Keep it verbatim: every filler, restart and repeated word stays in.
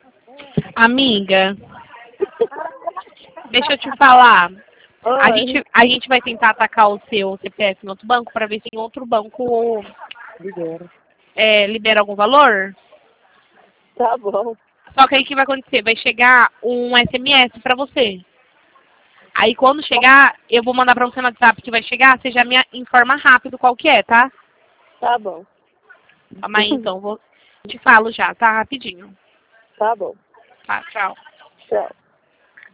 Amiga, deixa eu te falar. A Oi. gente, a gente vai tentar atacar o seu C P F no outro banco para ver se em outro banco Libera. é, libera algum valor. Tá bom. Só que aí o que vai acontecer? Vai chegar um S M S para você. Aí quando chegar, eu vou mandar para você no WhatsApp que vai chegar, você já me informa rápido qual que é, tá? Tá bom. Calma aí, então, vou te falo já, tá? Rapidinho. Tá bom. Tá, tchau. Tchau.